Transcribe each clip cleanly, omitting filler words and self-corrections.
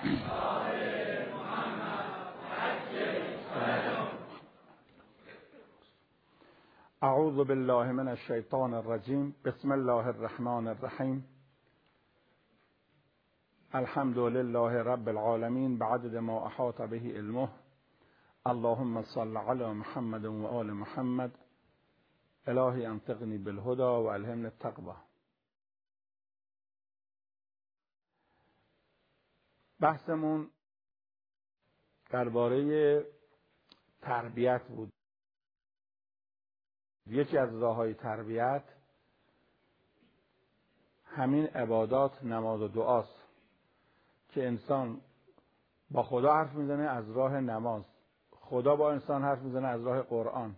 اعوذ بالله من الشیطان الرجیم. بسم الله الرحمن الرحیم. الحمد لله رب العالمین بعدد ما احاط به علمه. اللهم صل علی محمد و آل محمد. الهی انطقنی بالهدى و الهمنی التقوی. بحثمون درباره تربیت بود. یکی از راه‌های تربیت همین عبادات، نماز و دعاست که انسان با خدا حرف میزنه از راه نماز، خدا با انسان حرف میزنه از راه قرآن.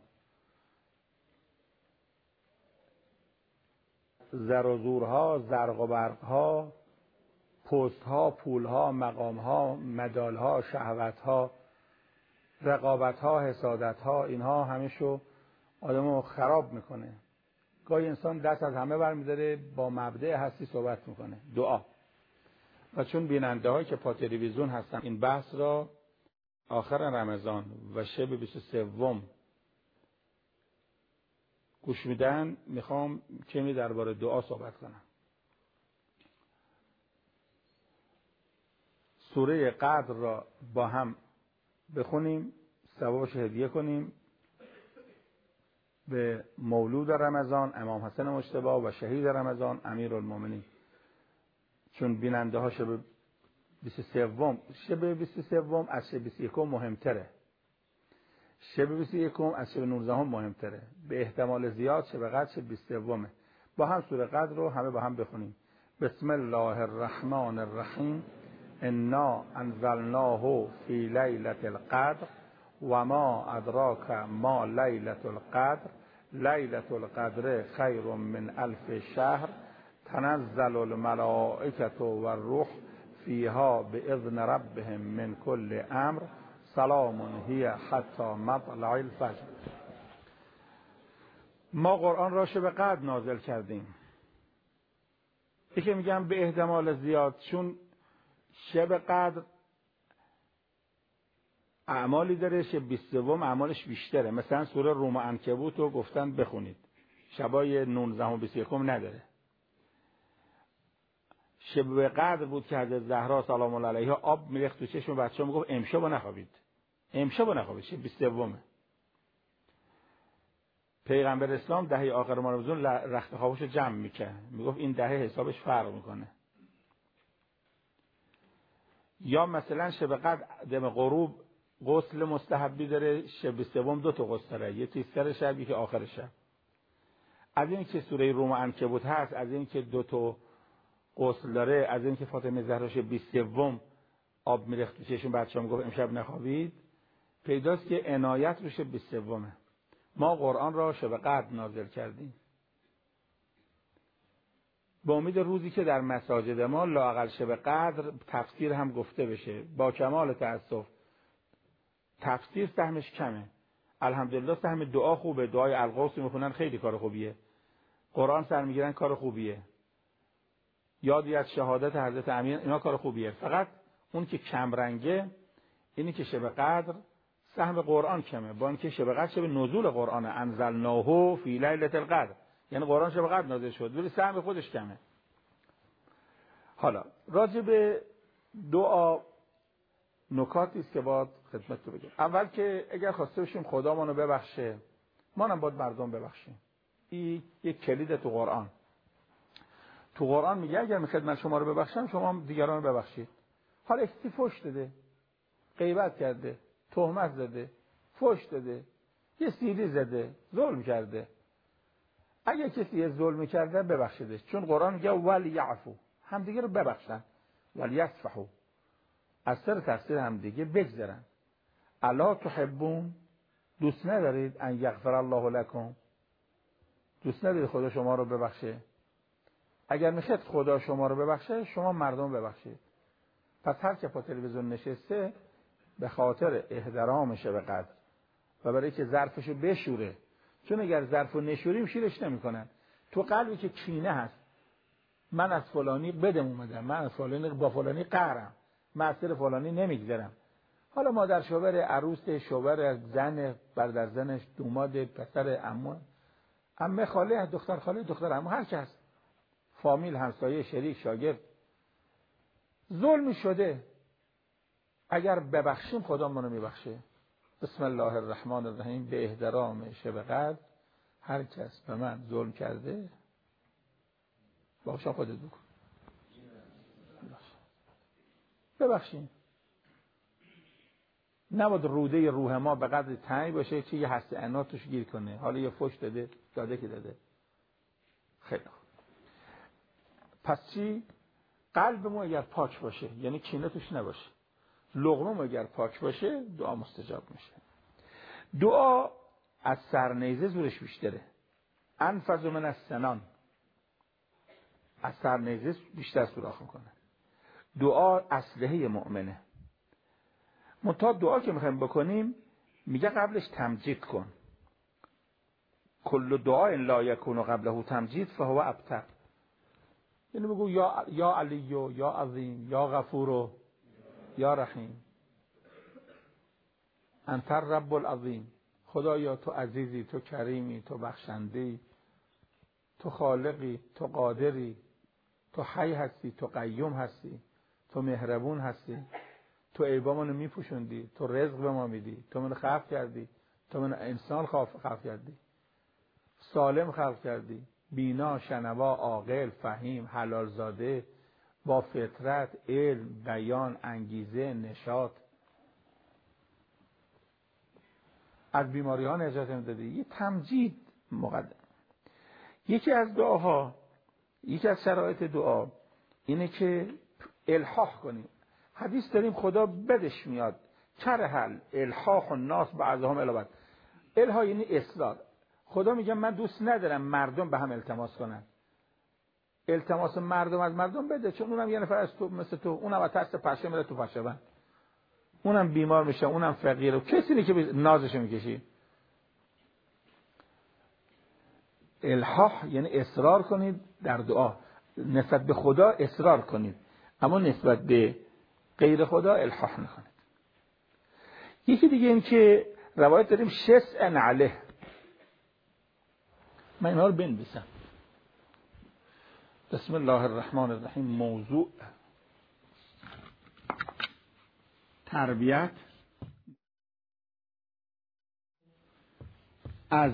زر و زورها، زرق و برقها، پستها، پولها، مقامها، مدالها، شهوتها، رقابتها، حسادتها، اینها همیشو آدمو خراب میکنه. گاهی انسان دست از همه برمی‌داره، با مبدأ هستی صحبت میکنه، دعا. و چون بیننده هایی که پا تلویزیون هستن این بحث را آخر رمضان و شب 23 گوش میدن، میخوام کمی درباره دعا صحبت کنم. سوره قدر را با هم بخونیم، ثوابش هدیه کنیم به مولود رمضان امام حسن مجتبی و شهید رمضان امیرالمومنین. چون بیننده ها شب 23 از شب 21 مهمتره، شب 21 از شب 19 مهمتره، به احتمال زیاد شب قدر شب 23. با هم سوره قدر رو همه با هم بخونیم. بسم الله الرحمن الرحیم. انا انزلناه فی لیلة القدر و ما ادراک ما لیلة القدر. لیلة القدر خیر من الف شهر. تنزل الملائکة و الروح فیها باذن ربهم من کل امر. سلام هی حتی مطلع الفجر. ما قرآن را شب قدر نازل کردیم. یکی میگم به احتمال زیاد، چون شب قدر اعمالی داره، شب 23 اعمالش بیشتره. مثلا سوره روم و عنکبوت رو گفتن بخونید، شبای 19 و 21 نداره. شب قدر بود که حضرت زهرا سلام الله علیها آب میریخت تو چشم بچه‌ها، میگفت امشب نخوابید، امشب نخوابید. شب 23. پیغمبر اسلام دهه آخر رمضان رخت خوابش رو جمع میکرد، میگفت این دهه حسابش فرق میکنه. یا مثلا شب قدر دم غروب غسل مستحبی داره، شب 23 2 تا غسل داره، یکی سر شب یکی آخر شب. از این که سوره روم و عنکبوت هست، از این که 2 تا غسل داره، از این که فاطمه زهرا شب 23 آب میریخت تو چشم بچه‌ها، میگفت امشب نخوابید، پیداست که عنایت رو شب 23. ما قرآن را شب قدر نازل کردیم با امید روزی که در مساجد ما لااقل شب قدر تفسیر هم گفته بشه. با کمال تأسف تفسیر سهمش کمه. الحمدلله سهم دعا خوبه، دعای القوس میخونن خیلی کار خوبیه، قرآن سر میگیرن کار خوبیه، یادی از شهادت حضرت امین، اینا کار خوبیه. فقط اون که کم رنگه اینی که شب قدر سهم قرآن کمه، با اینکه شب قدر شب نزول قرآن، انزلناه فی لیلة القدر، یعنی قرآن شب قدر نازل شد، ولی سهم خودش کمه. حالا راجع به دعا نکاتی است که باید خدمت رو بگم. اول که اگر خواسته باشیم خدا ما رو ببخشه، ما هم باید مردم ببخشیم. این یک کلید تو قرآن. تو قرآن میگه اگر من خدمت شما رو ببخشم، شما هم دیگران رو ببخشید. حالا اکسی فحش داده، غیبت کرده، تهمت زده، فحش داده، یه سیری زده، ظلم کرده، اگه کسی یه ظلم کرده ببخشیدش، چون قرآن میگه ولیعفو، هم دیگه رو ببخشن، ولیصفحوا، از سر تقصیر هم دیگه بگذرن. الا تحبون، دوست ندارید ان یغفر الله لکم، دوست ندارید خدا شما رو ببخشه؟ اگر میخواید خدا شما رو ببخشه، شما مردم ببخشید. پس هر که پا تلویزیون نشسته به خاطر احترام شب قدر و برای که ظرفشو بشوره، چون اگر ظرفو نشوریم شیرش نمیکنن. تو قلبی که کینه هست، من از فلانی بدم اومدم، من از فلانی با فلانی قهرم، معصر فلانی نمیگذرم. حالا مادر شوهر، عروس، شوهر، زن، برادر زنش، دوماد، پسر، عمه، خاله، دختر خاله، دختر عمه، هر کس، فامیل، همسایه، شریک، شاگرد، ظلمی شده. اگر ببخشیم خدا منو میبخشه. بسم الله الرحمن الرحیم. به احترام شب قدر هر کس به من ظلم کرده باشا خودت بکن، ببخشیم. نباید روده روح ما به قدر تنگ باشه چه یه هسته عناتش گیر کنه. حالا یه فوش داده که داده. خیلی خوب. پس چی؟ قلبمون اگر پاک باشه، یعنی کینه توش نباشه، لقمه‌مون اگر پاک باشه، دعا مستجاب میشه. دعا از سرنیزه زورش بیشتره. انفذ من السنان. از سرنیزه بیشتر سوراخ میکنه. دعا اسلحه مؤمنه. منتها دعا که میخوایم بکنیم میگه قبلش تمجید کن. کل دعا ان لا یکون قبله تمجید فهو ابتر. یعنی بگو یا علی، یا عظیم، یا غفور، یا رحیم، انت رب العظیم. خدایا تو عزیزی، تو کریمی، تو بخشنده‌ای، تو خالقی، تو قادری، تو حی هستی، تو قیوم هستی، تو مهربون هستی، تو عیبامونو میپوشوندی، تو رزق به ما میدی، تو منو خلق کردی، تو منو انسان خلق کردی، سالم خلق کردی، بینا، شنوا، عاقل، فهیم، حلال زاده، با فطرت، علم، بیان، انگیزه، نشاط، از بیماری ها نجات میدادی. یه تمجید مقدم. یکی از دعاها، یکی از شرایط دعا اینه که الحاح کنیم. حدیث داریم خدا بدش میاد کرهل الحاح الناس بعضهم الی بعض. الحاح یعنی اصرار. خدا میگه من دوست ندارم مردم به هم التماس کنن. التماس مردم از مردم بده، چون اونم یه نفر از تو مثل تو، اونم از ترس پشه میره تو پشه بند، اونم بیمار میشه، اونم فقیره، کسی نیست که نازش میکشی. الحاح یعنی اصرار کنید در دعا، نسبت به خدا اصرار کنید، اما نسبت به غیر خدا الحاح نکنید. یکی دیگه این که روایت داریم شسع علیه. من اینا رو بنویسم. بسم الله الرحمن الرحیم. موضوع تربیت از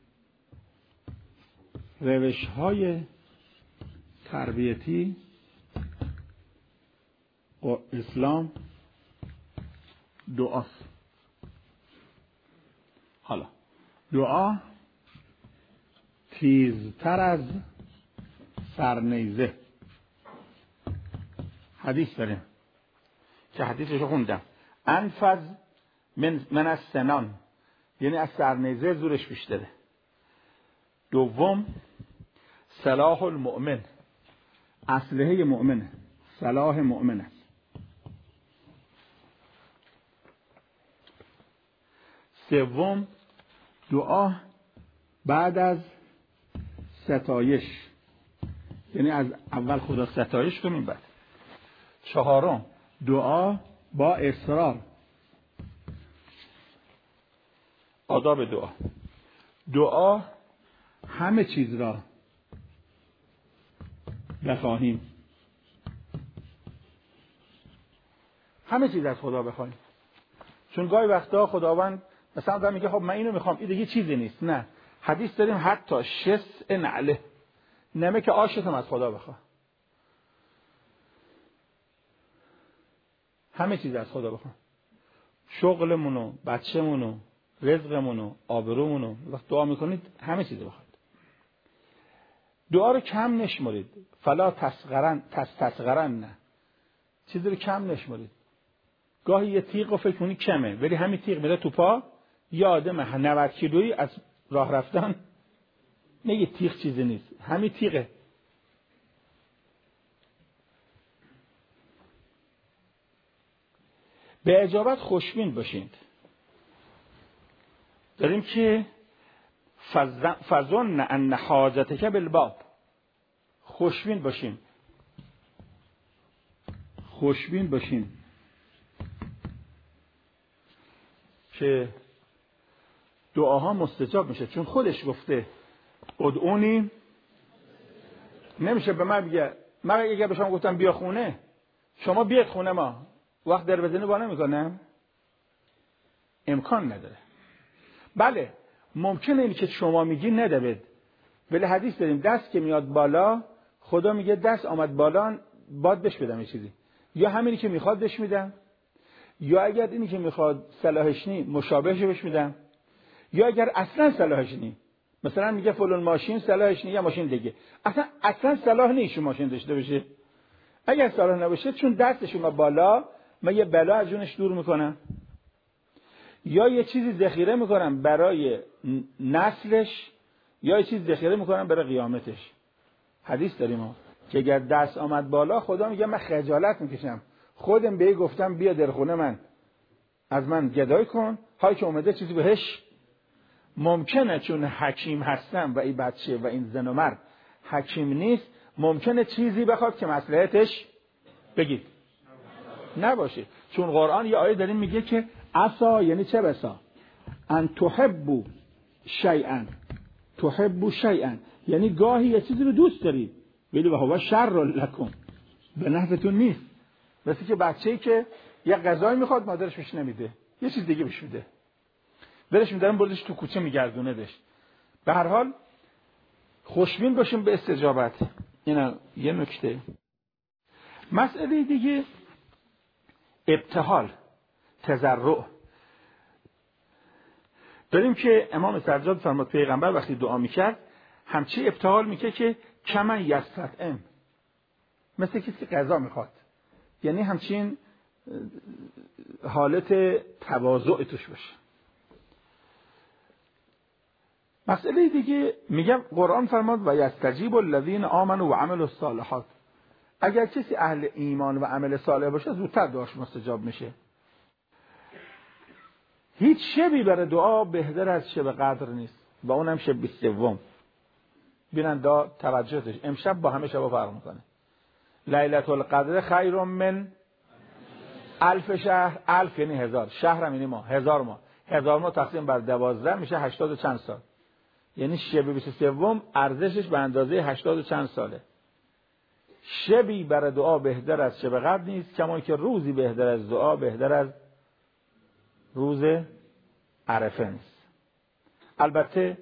روش‌های تربیتی و اسلام دعاست. حالا دعا تیزتر از سرنیزه. حدیث داریم که حدیثش خوندم. انفذ من السنان، یعنی از سرنیزه زورش بیشتره. دوم سلاح المؤمن، اسلحه مؤمنه، سلاح مؤمن است. سوم دعا بعد از ستایش، یعنی از اول خدا ستایش کنیم بعد. چهارم دعا با اصرار. آداب دعا. دعا همه چیز را بخواهیم، همه چیز از خدا بخواهیم. چون گاهی وقتا خداوند مثلا میگه خب من اینو میخوام، این دیگه چیزی نیست. نه، حدیث داریم حتی شسع نعله، نمه که آشتم از خدا بخواه. همه چیز از خدا بخواه، شغلمونو، بچه‌مونو، رزقمونو، آبرومونو. وقت دعا میکنید همه چیز بخواید. دعا رو کم نشمرید. فلا تستصغرن، نه، چیزی رو کم نشمرید. گاهی یه تیغ رو فکر کنی کمه، ولی همین تیغ میره تو پا. یه آدم 90 کیلویی از راه رفتن میگه تیغ چیزی نیست، همین تیغه. به اجابت خوشبین باشید. داریم که فظن ان حاجتک بالباب. خوشبین باشیم، خوشبین باشیم که دعاها مستجاب میشه، چون خودش گفته ادعونی. نمیشه به من بگه، من اگه به شما گفتم بیا خونه، شما بیاید خونه ما، وقت در بزنی با نمیکنم، امکان نداره. بله ممکنه اینی که شما میگی ندبید، ولی حدیث داریم دست که میاد بالا خدا میگه دست آمد بالا باد بهش بدم یه چیزی، یا همینی که میخواد بهش میدم، یا اگر اینی که میخواد صلاحش نی مشابهش بهش میدم، یا اگر اصلا صلاحش نی، مثلا میگه فلان ماشین صلاحش نی یا ماشین دیگه، اصلا صلاح نیست ماشین داشته باشه. اگر صلاح نباشه چون دستش اومد بالا من یه بلا از جونش دور میکنم، یا یه چیزی ذخیره میکنم برای نسلش، یا یه چیز ذخیره میکنم برای قیامتش. حدیث داریم ما که اگر دست آمد بالا خدا میگه من خجالت میکشم، خودم به گفتم بیا در خونه من از من گدای کن، حالی که اومده چیزی بهش. ممکنه چون حکیم هستم و این بچه و این زن و مرد حکیم نیست، ممکنه چیزی بخواد که مصلحتش بگید نباشه. چون قرآن یه آیه داریم میگه که عسا، یعنی چه بسا، ان تحبوا شیئا، تحبوا شیئا یعنی گاهی یه چیزی رو دوست دارید ولی هو شر لکم، به نفعتون نیست. مثل که بچه‌ای که یه غذایی میخواد مادرش بهش نمیده، یه چیز دیگه بهش میده، برش میدارن بردش تو کوچه میگردونه دش. به هر حال خوشبین باشیم به استجابت. اینا یه نکته. مسئله دیگه ابتهال، تضرع. داریم که امام سجاد فرمود پیغمبر وقتی دعا میکرد همچی ابتهال میکرد که کمن یستطعم، مثل کسی که غذا میخواد، یعنی همچین حالت تواضع توش باشه. مسئله دیگه میگم قرآن فرمود و یستجیب الذین آمنوا و عملوا الصالحات، اگر کسی اهل ایمان و عمل صالح باشه زودتر دعاش مستجاب میشه. هیچ شبی برای دعا بهتر از شب قدر نیست و اونم شب 23. بینن دا توجهش امشب با همه شبا فرق میکنه. لیلة القدر خیر من الف شهر، الف یعنی هزار، شهر هم یعنی ماه، هزار ماه، هزار ماه تقسیم بر 12 میشه 80 و چند سال، یعنی شب 23 ارزشش به اندازه 80 و چند ساله. شبی برای دعا بهتر از شب قدر نیست، کما که روزی بهتر از دعا بهتر از روز عرفه نیست. البته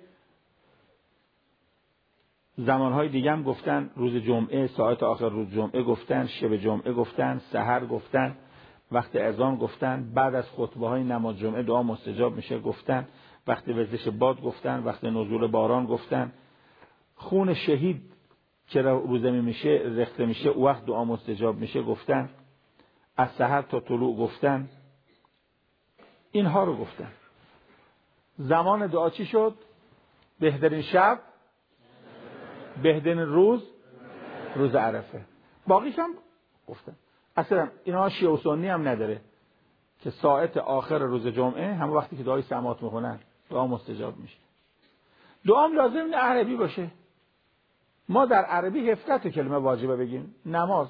زمانهای دیگه هم گفتن، روز جمعه، ساعت آخر روز جمعه گفتن، شب جمعه گفتن، سحر گفتن، وقت اذان گفتن، بعد از خطبه های نماز جمعه دعا مستجاب میشه گفتن، وقت وزش باد گفتن، وقت نزول باران گفتن، خون شهید که رو زمین میشه ریخته میشه او وقت دعا مستجاب میشه گفتن، از سحر تا طلوع گفتن، اینها رو گفتن. زمان دعا چی شد؟ بهترین شب، بهترین روز، روز عرفه. باقیش هم گفتن. اصلا اینها شیعه و سنی هم نداره که ساعت آخر روز جمعه هم وقتی که دعای سماعت میخونن دعا مستجاب میشه. دعا هم لازم نه عربی باشه. ما در عربی 17 کلمه واجبه بگیم. نماز،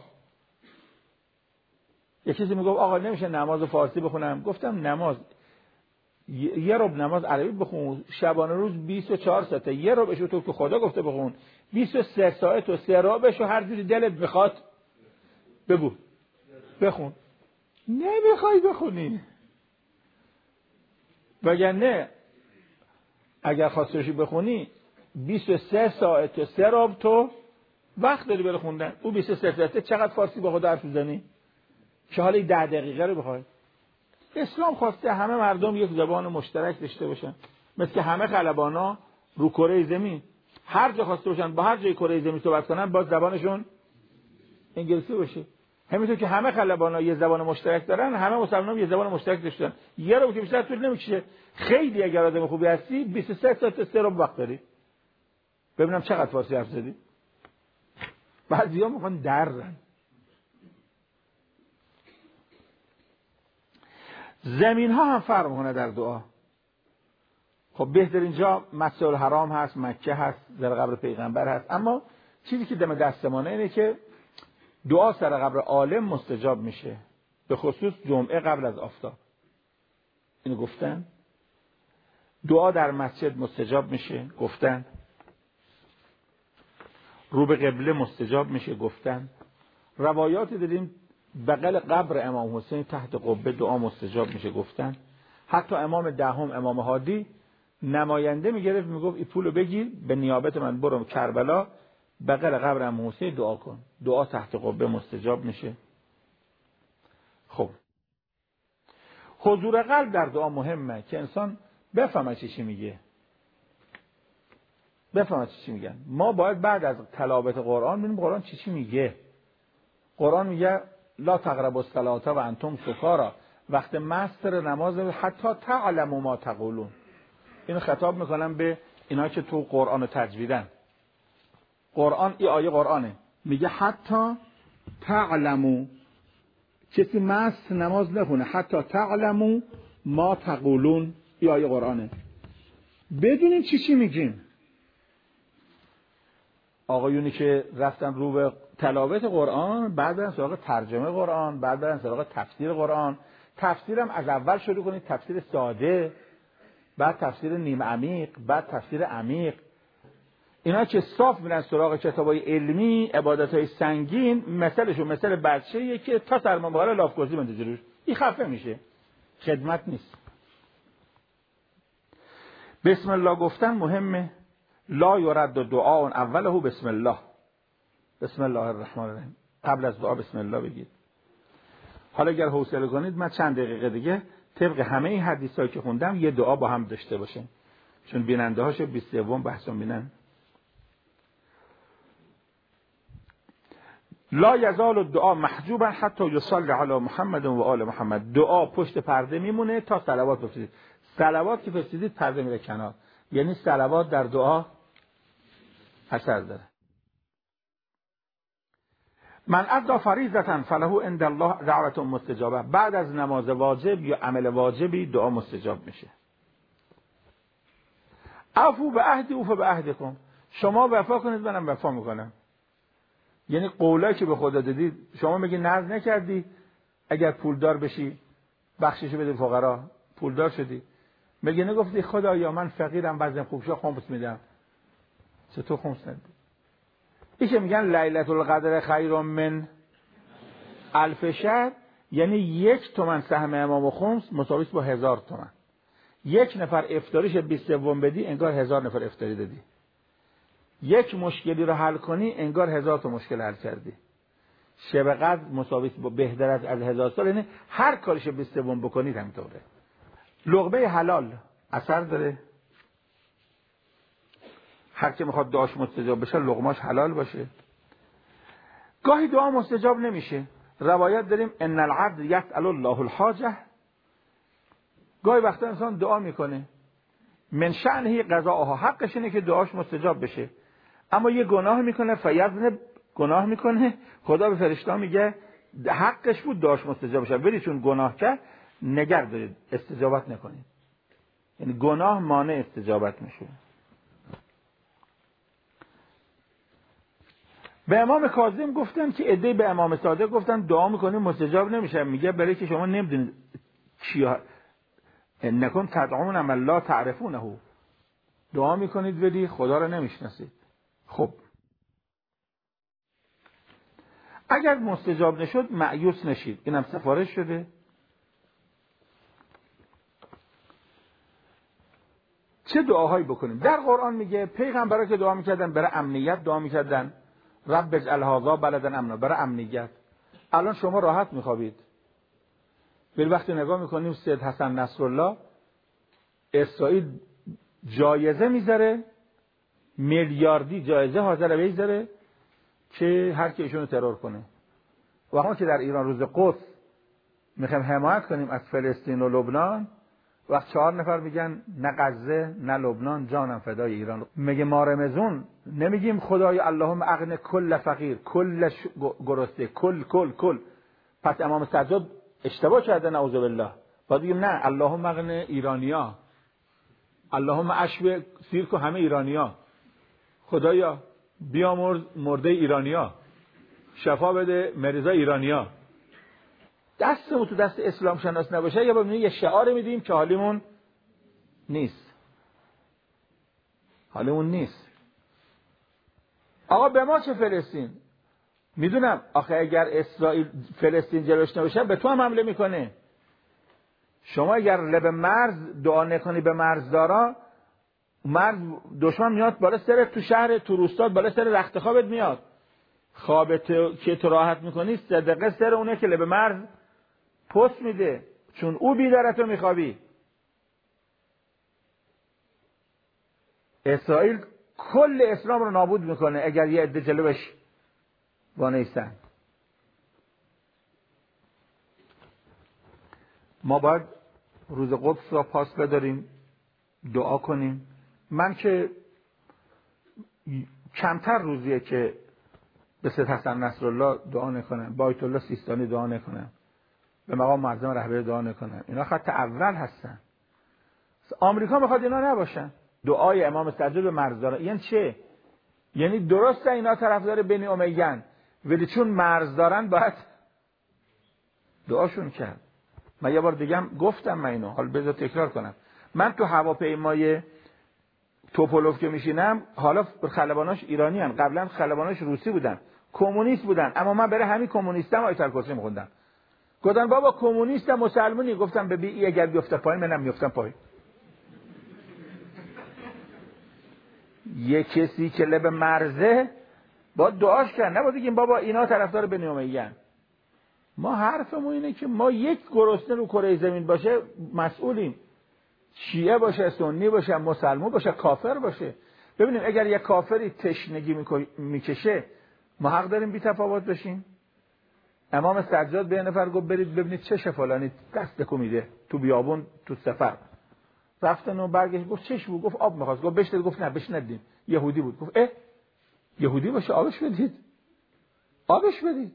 یه چیزی میگفت آقا نمیشه نماز فارسی بخونم، گفتم نماز یه ربع نماز عربی بخون، شبانه روز 24 ساعته، یه ربعشو تو که خدا گفته بخون، 23 ساعت و 3 ربعشو هر جوری دلت میخواد بگو بخون. نمیخوای بخونی وگرنه اگر خواستشی بخونی 23 ساعت و 3 ربع تو وقت داری برای خوندن. او 23 ساعته چقدر فارسی با خود حرف میزنی که حالا 10 دقیقه رو بخوای؟ اسلام خواسته همه مردم یک زبان مشترک داشته باشن، مثل که همه خلبانا رو کره زمین هر جا خواسته باشن با هر جای کره زمین صحبت کنن با زبانشون انگلیسی باشه. همینطور که همه خلبانا یه زبان مشترک دارن، همه مسلمان‌ها یه زبان مشترک داشتن. یه رو که بیشتر طول نمیکشه. خیلی اگر آدم خوبی هستی 23 ساعت تا 3 وقت داری. ببینم چقدر فارسی حرف زدی. بعضیا میخوان درن. زمین ها هم فرق میکنه در دعا. خب بهترین جا مسجد الحرام هست، مکه هست، در قبر پیغمبر هست، اما چیزی که دم دستمانه اینه که دعا سر قبر عالم مستجاب میشه، به خصوص جمعه قبل از آفتاب. اینو گفتن دعا در مسجد مستجاب میشه گفتن، رو به قبله مستجاب میشه گفتن. روایاتی داریم بغل قبر امام حسین تحت قبه دعا مستجاب میشه گفتن. حتی امام دهم امام هادی نماینده میگرفت میگفت این پولو بگیر به نیابت من برو کربلا بغل قبر امام حسین دعا کن، دعا تحت قبه مستجاب میشه. خب حضور قلب در دعا مهمه که انسان بفهمه چی میگه، بفهمه چی میگن. ما باید بعد از تلاوت قرآن ببینیم قرآن چی میگه. قرآن میگه لا تقربوا الصلاة و انتم سکارا، وقت مستر نماز حتی تعلموا ما تقولون. اینو خطاب میکنم به اینا که تو قرآن تجویدن. قرآن این آیه قرآنه میگه حتی تعلموا، کسی مست نماز نخونه حتی تعلموا ما تقولون. این آیه قرآنه. بدونین چی میگیم. آقایونی که رفتن رو به تلاوت قرآن بعد برن سراغ ترجمه قرآن، بعد برن سراغ تفسیر قرآن. تفسیرم از اول شروع کنید، تفسیر ساده، بعد تفسیر نیم عمیق، بعد تفسیر عمیق. اینا که صاف میرن سراغ کتابای علمی، عبادتای سنگین، مثلشون مثل بچه‌ایه که تا سرمان بالا لافگوزی بندازه روش، این خفه میشه، خدمت نیست. بسم الله گفتن مهمه. لا یرد دعا اوله بسم الله. بسم الله الرحمن الرحیم. قبل از دعا بسم الله بگید. حالا اگر حوصله کنید من چند دقیقه دیگه طبق همه این حدیثایی که خوندم یه دعا با هم داشته باشیم، چون بیننده هاشو 23 بحثو بینن. لا یزال الدعاء محجوبا حتی یصلی علی محمد و آل محمد. دعا پشت پرده میمونه تا صلوات بفرستید. صلوات که فرستیدید پرده میره کنار، یعنی صلوات در دعا اثر داره. من ادى فریضة فله عند الله دعوة مستجابه. بعد از نماز واجب یا عمل واجبی دعا مستجاب میشه. عفو به عهدی اوف به عهدکم. شما وفا کنید منم وفا میکنم. یعنی قولی که به خدا دادید، شما میگی نذر نکردی اگر پولدار بشی بخشش بده فقرا، پولدار شدی، میگی نگفتی خدایا من فقیرم وضعم خوب شه خمس میدم، چطور خمس ندی؟ این که میگن لیلة القدر خیر من الف شهر، یعنی 1 تومن سهم امام خمس مساوی با 1000 تومن. 1 نفر افطاریش 23 بدی انگار 1000 نفر افطاری دادی. 1 مشکلی رو حل کنی انگار 1000 تا مشکل حل کردی. شب قدر مساوی با بهتر از 1000 سال، یعنی هر کارش 23 بکنید همینطوره. لقمه حلال اثر داره. هر کی میخواد دعاش مستجاب بشه لقماش حلال باشه. گاهی دعا مستجاب نمیشه. روایت داریم ان العبد یسأل الله الحاجه. گاهی وقتا انسان دعا میکنه من شأنه قضاءها، حقش اینه که دعاش مستجاب بشه، اما یه گناه میکنه فیذنب، گناه میکنه، خدا به فرشته میگه حقش بود دعاش مستجاب بشه ولی چون گناه کرد نگه دارید استجابت نکنید. یعنی گناه مانع استجابت میشه. به امام کاظم گفتن که عده‌ای به امام صادق گفتن دعا میکنیم مستجاب نمیشه. میگه برای که شما نمیدونید چیا انکم تدعون من لا تعرفونه، دعا میکنید ولی خدا رو نمیشناسید. خب اگر مستجاب نشد مایوس نشید، اینم سفارش شده. چه دعاهایی بکنیم؟ در قرآن میگه پیغمبرا که دعا میکردن برای امنیت دعا میکردن، رب اجعل هذا بلدا امنا، برای امنیت. الان شما راحت میخوابید، ولی وقتی نگاه میکنیم سید حسن نصرالله اسرائیل جایزه میذاره، میلیاردی جایزه حاضر بذاره که هر کی ایشونو ترور کنه. و ما که در ایران روز قدس میخوایم حمایت کنیم از فلسطین و لبنان، وقت 4 نفر میگن نه غزه نه لبنان جانم فدای ایران. میگه ما رمزون نمیگیم خدای اللهم اغن کل فقیر کل گرسنه کل. پس امام سجاد اشتباه کرده نعوذ بالله. باید بگیم نه اللهم اغن ایرانیا، اللهم اشبع سیر کو همه ایرانیا، خدایا بیامرز مرده ایرانیا، شفا بده مریضای ایرانیا. دستمون تو دست اسلام شناس نباشه یا ببینید یه شعار میدیم که حالیمون نیست. حالا اون نیست. آقا به ما چه فلسطین؟ میدونم آخه اگر اسرائیل فلسطین جلوش نباشه به تو هم حمله میکنه. شما اگر لب مرز دعا نکنی به مرزدارا، مرز دشمن میاد بالا سرت، تو شهر تو روستات بالا سر رخت خوابت میاد. خوابت که تو راحت میکنی صدقه سر اونه که لب مرز پست میده، چون او بیداره تو میخوابی. اسرائیل کل اسلام رو نابود میکنه اگر یه عده جلوش وانیستن. ما باید روز قدس را پاس بداریم، دعا کنیم. من که کمتر روزیه که به سید حسن نصرالله دعا نکنم، با آیت الله سیستانی دعا نکنم، به مقام معظم رهبری دعا نکنم. اینا خط اول هستن. آمریکا میخواد اینا نباشن. دعای امام سجاد به مرزدارا یعنی چه؟ یعنی درسته اینا طرفدار بنی امیه‌اند، ولی چون مرز دارن باید دعاشون کرد. من یه بار دیگه گفتم من اینو، حالا بذار تکرار کنم. من تو هواپیمای توپولوف که میشینم، حالا خلباناش ایرانی هستن، قبلا خلباناش روسی بودن، کمونیست بودن، اما من برای همین کمونیستم آیت الکرسی میخوندم. گفتن بابا کمونیستم مسلمانی، گفتم ببین اگر بیفته پایین منم میافتم پایین. یه کسی که لب مرزه با دعاش کرد، نباید بگیم بابا اینا طرفدار بنی امیه‌اند. ما حرفمون اینه که ما یک گرسنه رو کره زمین باشه مسئولیم. شیعه باشه، سنی باشه، مسلمان باشه، کافر باشه. ببینیم اگر یک کافری تشنگی میکشه ما حق داریم بی تفاوت بشیم؟ امام سجاد به نفر گفت برید ببینید چش فلانی دست میده تو بیابون تو سفر. رفتن و برگشت گفت چش بود؟ گفت آب میخواست. گفت بشید. گفت نه بش ندیم. یهودی بود. گفت یهودی باشه آبش بدید. آبش بدید.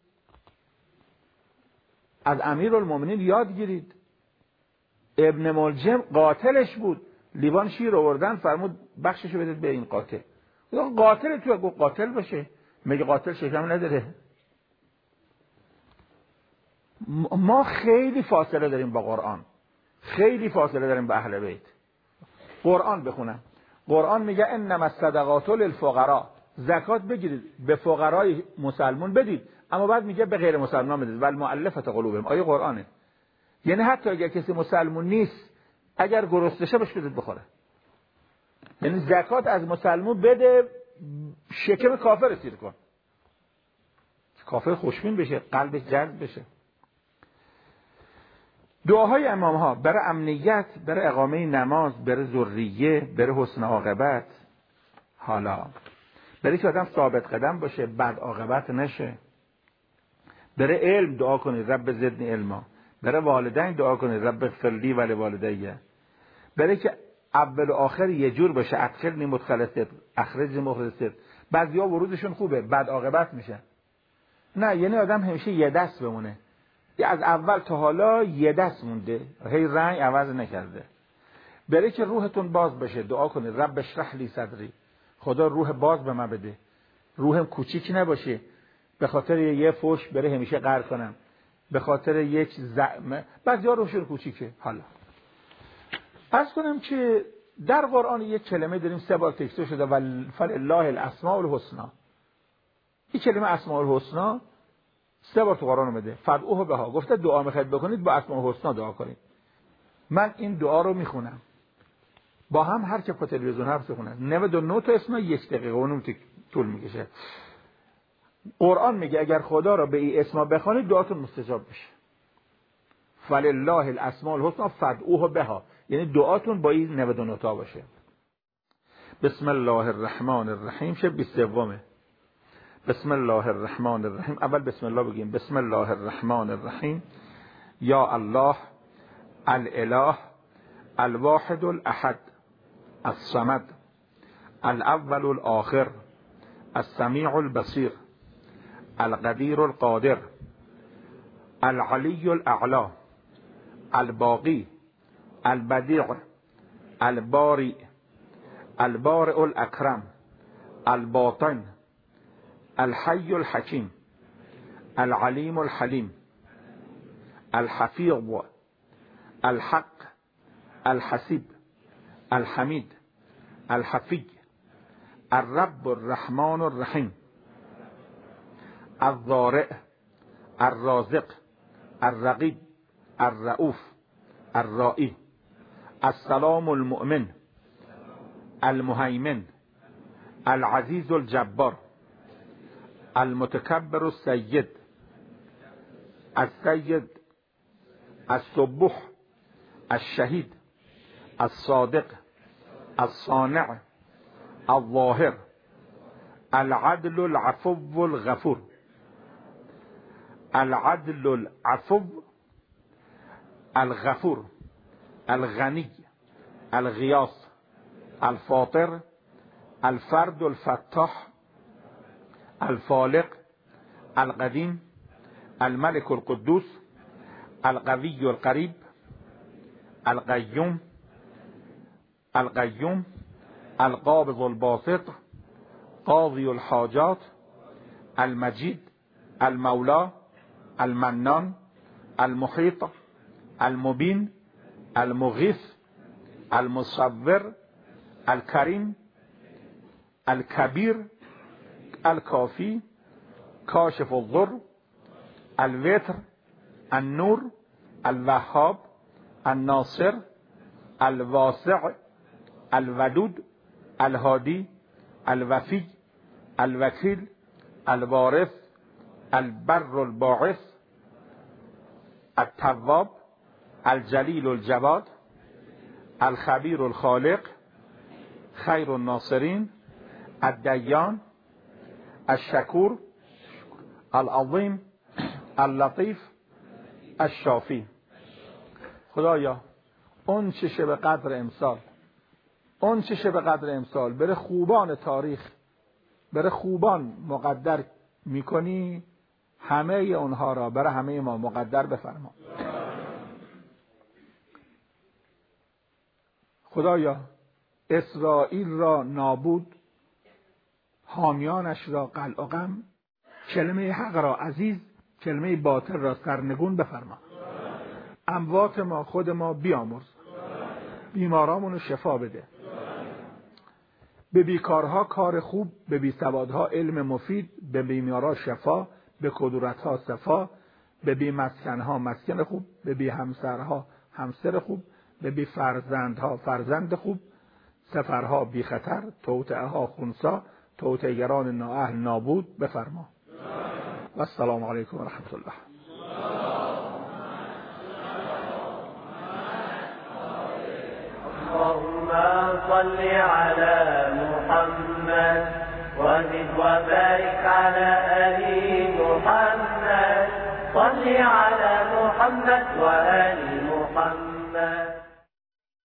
از امیرالمومنین یاد گیرید. ابن ملجم قاتلش بود، لیوان شیر آوردن فرمود بخششو بدید به این قاتل. قاتل تو گفت قاتل باشه، مگه قاتل شکم نداره؟ ما خیلی فاصله داریم با قرآن، خیلی فاصله داریم با اهل بیت. قرآن بخونم. قرآن میگه انما الصدقات للفقراء، زکات بگیرید به فقرای مسلمان بدید، اما بعد میگه به غیر مسلمان بدید والمؤلفه قلوبهم. آیه قرآنه. یعنی حتی اگر کسی مسلمان نیست اگر گرسنه شه بهش بدید بخوره. یعنی زکات از مسلمان بده، شکم کافر سیر کن، کافر خوشبین بشه، قلبش جذب بشه. دعاهای امام ها برای امنیت، برای اقامه نماز، برای ذریه، برای حسن عاقبت، حالا برای که آدم ثابت قدم باشه، بد عاقبت نشه. برای علم دعا کنید رب زدنی علما. برای والدین دعا کنید رب اغفر لی و لوالدی. برای که اول و آخر یه جور باشه، ادخلنی مدخل صدق اخرجنی مخرج صدق. بعضیا ورودشون خوبه بد عاقبت میشه. نه، یعنی آدم همیشه یه دست بمونه، از اول تا حالا یه دست مونده، هی رنگ عوض نکرده. برای که روحتون باز بشه دعا کنید رب اشرح لی صدری، خدا روح باز به من بده، روحم کوچیک نباشه به خاطر یه فوش بره همیشه قهر کنم، به خاطر یک بعضیا روحشون کوچیکه. حالا عرض کنم که در قرآن یک کلمه داریم 3 بار تکرار شده، فلله الاسماء الحسنی. این کلمه اسماء الحسنی 3 بار تو قرآن اومده. فدعوه بها، گفته دعا میخواید بکنید با اسماء الحسنی دعا کنید. من این دعا رو میخونم با هم، هر که په تلویزیون حرف بخونه 99 تا اسم 1 دقیقه اونم طول میکشه. قرآن میگه اگر خدا را به این اسما بخوانید دعاتون مستجاب میشه. فلله الاسماء الحسنی فدعوه بها، یعنی دعاتون با این 99 تا باشه. بسم الله الرحمن الرحیم شه 23. بسم الله الرحمن الرحیم. اول بسم الله بگیم. بسم الله الرحمن الرحیم. یا الله الاله الواحد الاحد الصمد الاول الاخر السمیع البصیر القدیر القادر العلی الاعلی الباقی البدیع الباری البارئ الاکرم الباطن الحی الحکیم العلیم الحلیم الحفیظ الحق الحسیب الحمید الحفی الرب الرحمن الرحیم الضارع الرازق الرقیب الرؤوف الرائی السلام المؤمن المهیمن العزیز الجبار المتکبر السید السید السبوح الشهید الصادق الصانع الظاهر العدل العفو الغفور العدل العفو الغفور الغنی الغیاث الفاطر الفرد الفتاح الفالق القدیم الملك القدوس القوی القریب القیوم القابض الباسط قاضی الحاجات المجید المولا المنان المحيط المبين المغيث المصور الكريم الكبير الكافي كاشف الضر الوتر النور الوهاب الناصر الواسع الودود الهادي الوفي الوكيل الوارث البر الباعث التواب الجلیل الجواد الخبیر الخالق خیر الناصرین الدیان الشکور العظیم اللطیف الشافی. خدایا اون چه شب قدر امسال بره خوبان تاریخ، بره خوبان مقدر میکنی، همه اونها را برای همه ما مقدر بفرما. خدایا اسرائیل را نابود، حامیانش را قلع و قم، کلمه حق را عزیز، کلمه باطل را سرنگون بفرما. اموات ما خود ما بیامرز، بیمارامونو شفا بده، به بیکارها کار خوب، به بیسوادها علم مفید، به بیمارا شفا، به کدورتها صفا، به بی مسکنها مسکن خوب، به بی همسرها همسر خوب، به بی فرزندها فرزند خوب، سفرها بی خطر، توطئه‌ها خنثی، توطئه‌گران نااهل نابود بفرما. و السلام علیکم و رحمت الله. اللهم صل على محمد وزد وبارك على آل محمد، صل على محمد وآل محمد.